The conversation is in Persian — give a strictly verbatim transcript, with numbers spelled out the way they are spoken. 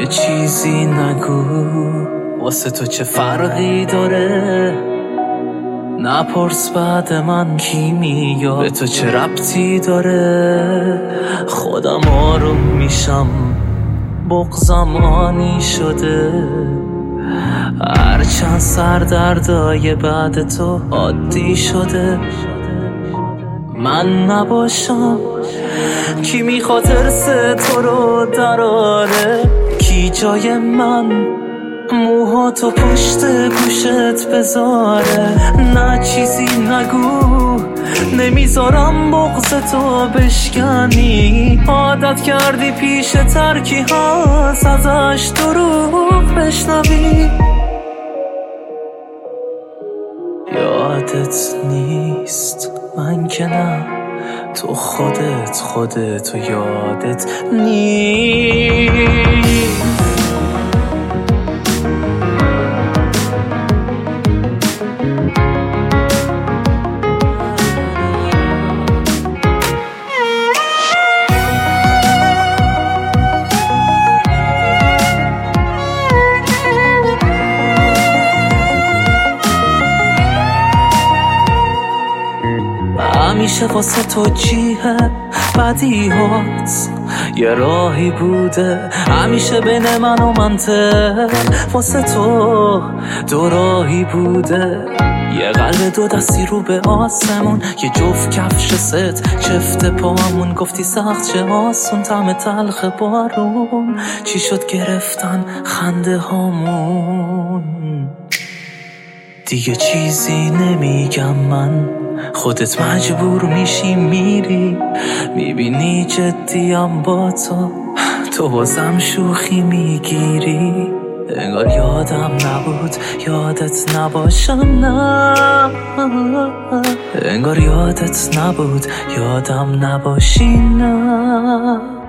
چیزی نگو واسه تو چه فرقی داره، نپرس بعد من کی میاد به تو چه ربطی داره. خودم آروم میشم بغضم آنی شده، هرچند سردردای بعد تو عادی شده. من نباشم کی میخواد ارث تو رو دراره، کی جای من موهاتو پشت گوشت بذاره. نه چیزی نگو نمیذارم بغض تو بشکنی، عادت کردی پیش ترکی هاست ازش دروغ بشنوی. یادت نیست من که نه، تو خودت خودت و یادت نیست. همیشه واسه تو جیه بدیهات یه راهی بوده، همیشه بین من و منطق واسه تو دو راهی بوده. یه قلب دو دستی رو به آسمون، یه جفت کفش ست چفت پامون. گفتی سخت چه آسون طعم تلخ بارون، چی شد گرفتن خنده هامون. دیگه چیزی نمیگم من، خودت مجبور میشی میری، میبینی جدیم با تو، تو بازم شوخی میگیری. انگار یادم نبود یادت نباشم، نه انگار یادت نبود یادم نباشی، نه.